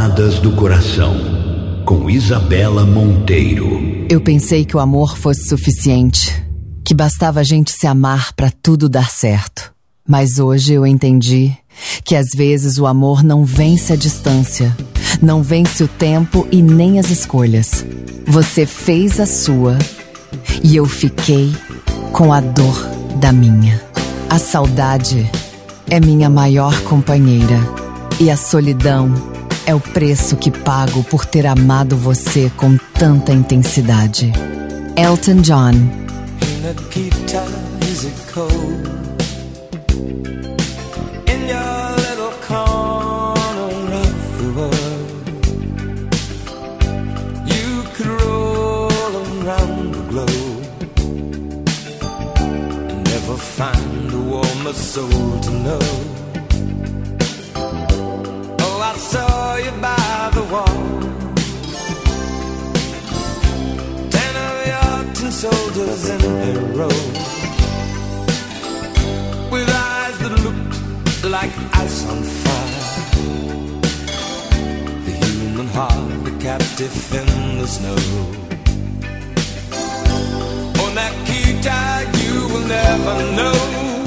Baladas do Coração, com Isabela Monteiro. Eu pensei que o amor fosse suficiente, que bastava a gente se amar pra tudo dar certo. Mas hoje eu entendi que às vezes o amor não vence a distância, não vence o tempo e nem as escolhas. Você fez a sua e eu fiquei com a dor da minha. A saudade é minha maior companheira e a solidão é o preço que pago por ter amado você com tanta intensidade. Elton John. Nikita, is it cold? In your little corner of the world, you could roll around the globe and never find a warmer soul to know. Oh, I saw you by the wall, 10 of your tin soldiers in a row, with eyes that looked like ice on fire, the human heart a captive in the snow. Oh, Nikita, you will never know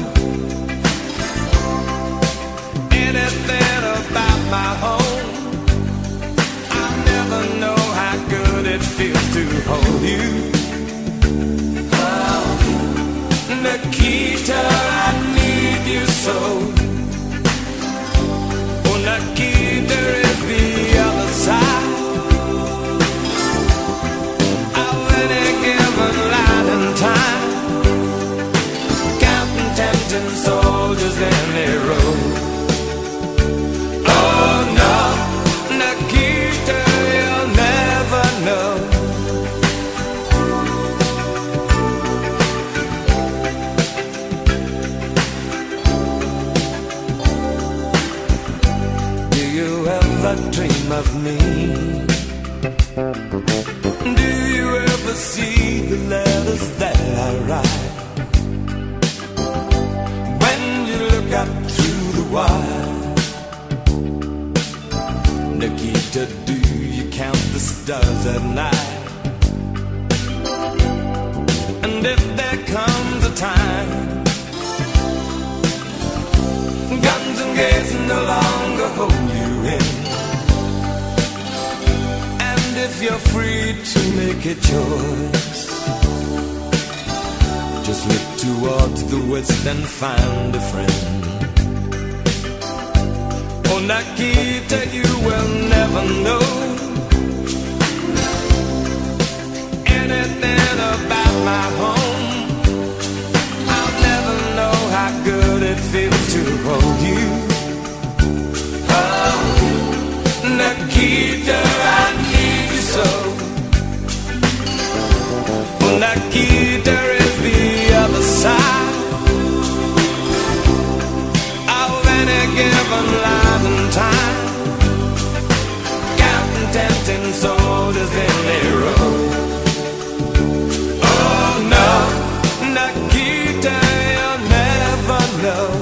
anything about my home. I'll never know how good it feels to hold you. Oh, Nikita, I need you so. Oh, Nikita is the other side of any given light and time, counting tempting soldiers in a row. Oh no, Nikita, you'll never know. Do you ever dream of me? Do you ever see the letters that I write? When you look up through the wire, Nikita, do you count the stars at night? And if there comes a time guns and gates no longer hold you in, and if you're free to make a choice, just look towards the west and find a friend. Oh, Nikita, you will never know anything about my home. I'll never know how good it feels to hold you. Oh, Nikita, I need you so. Oh, Nikita is the other side of any given life and time, counting tempting soldiers in a row. Oh no, Nikita, you'll never know.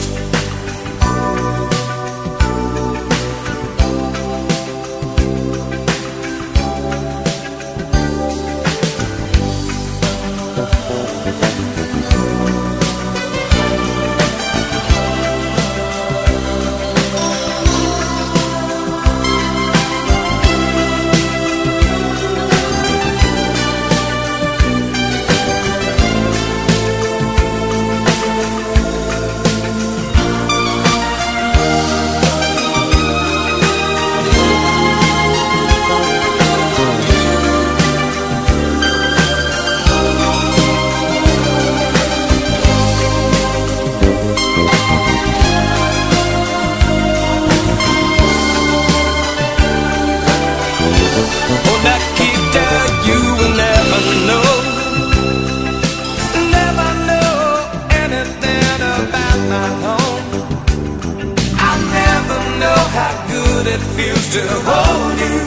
It feels to hold you.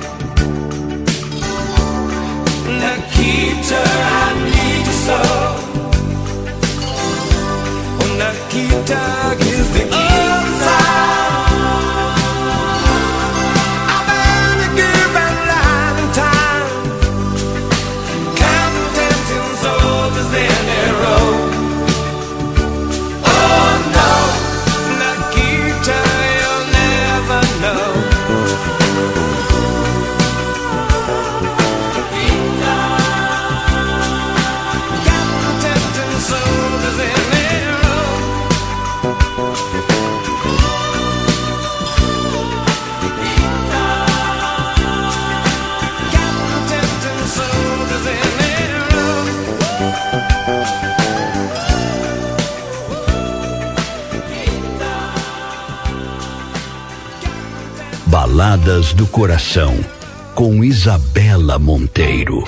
Nikita, I need you so. Oh, Nikita is the other side Baladas do Coração, com Isabela Monteiro.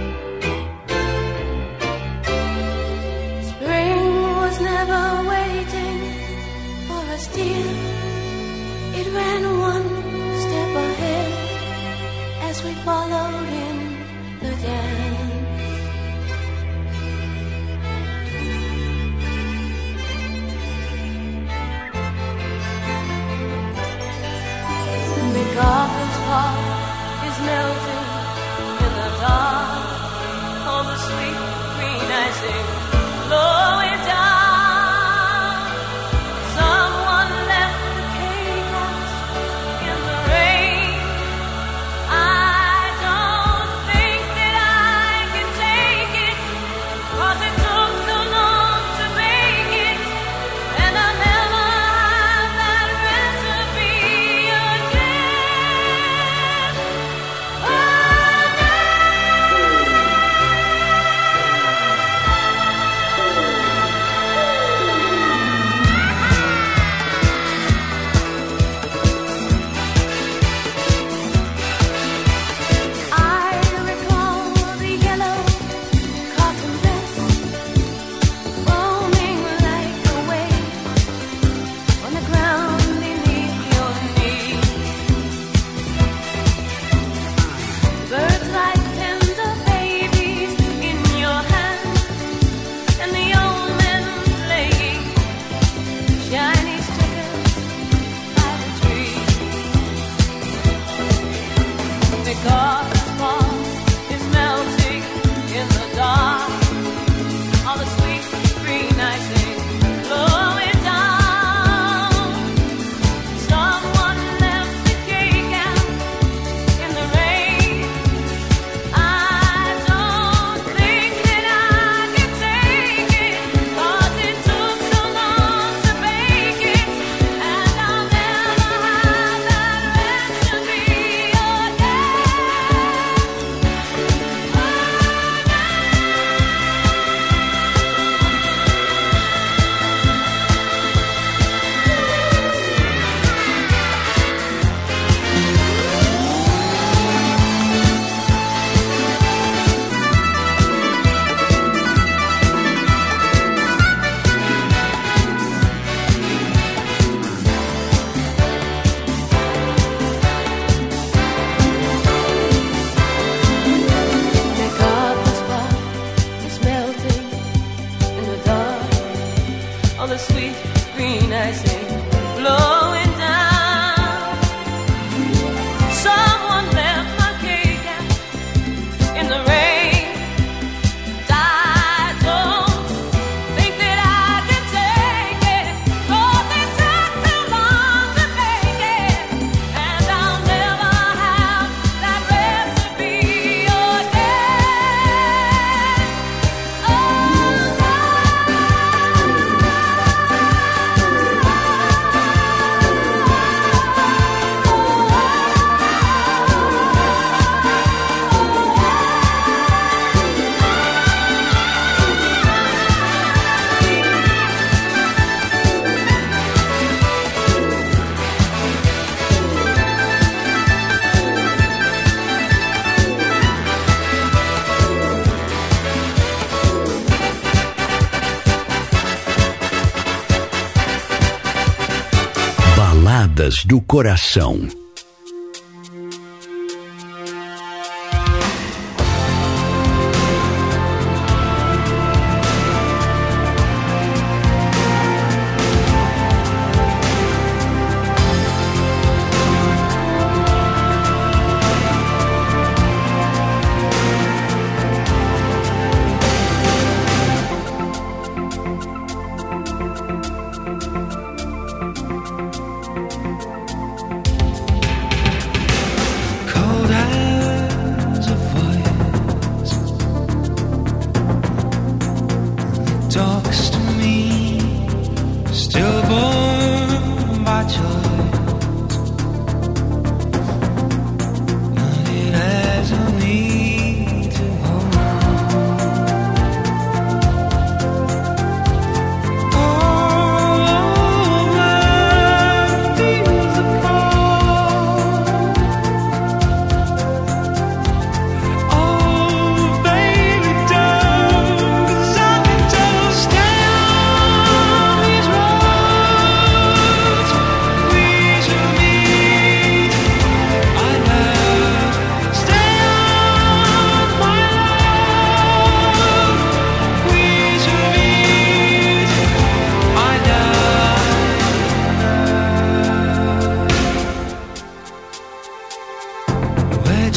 Baladas do Coração.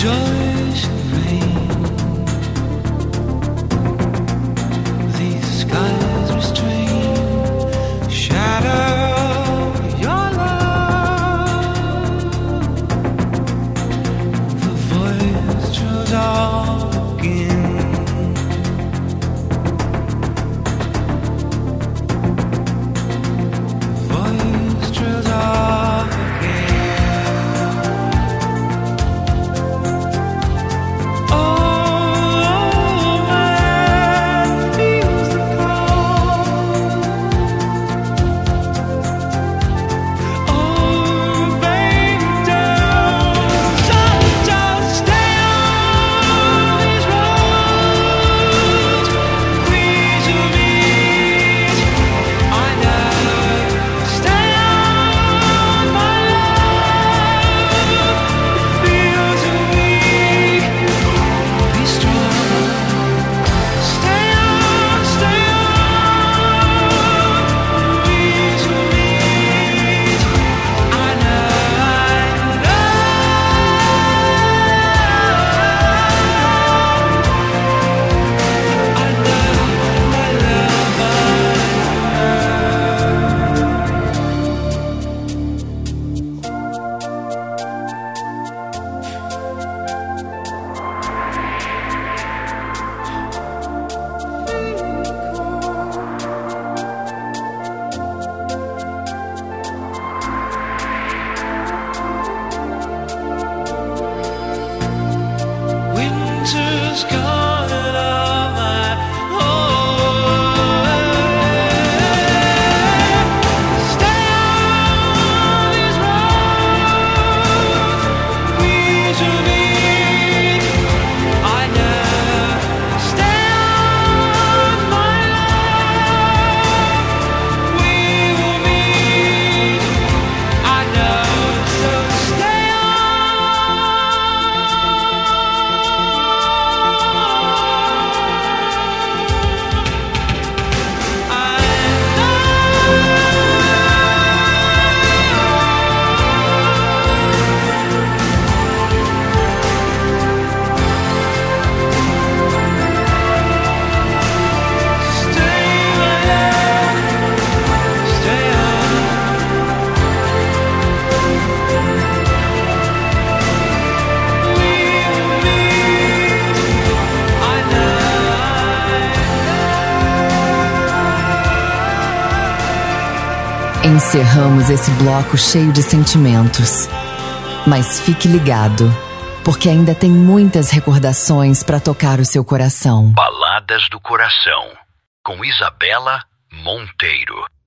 joys and pain. These skies restrain, shadow your love. The voice draws all again. Voice draws all again. Oh, man feels the cold. Oh, baby, don't just stay on these roads. Please, you meet, I know. Stay on, my love. It feels weak. Be strong. Stay on, stay on. Please, you meet, I know, I know. I know, my love, I winter's gone and all my home. Stay on these roads. Please, you meet, I know. Stay on, my love. We will meet, I know. So stay on. Encerramos esse bloco cheio de sentimentos. Mas fique ligado, porque ainda tem muitas recordações para tocar o seu coração. Baladas do Coração, com Isabela Monteiro.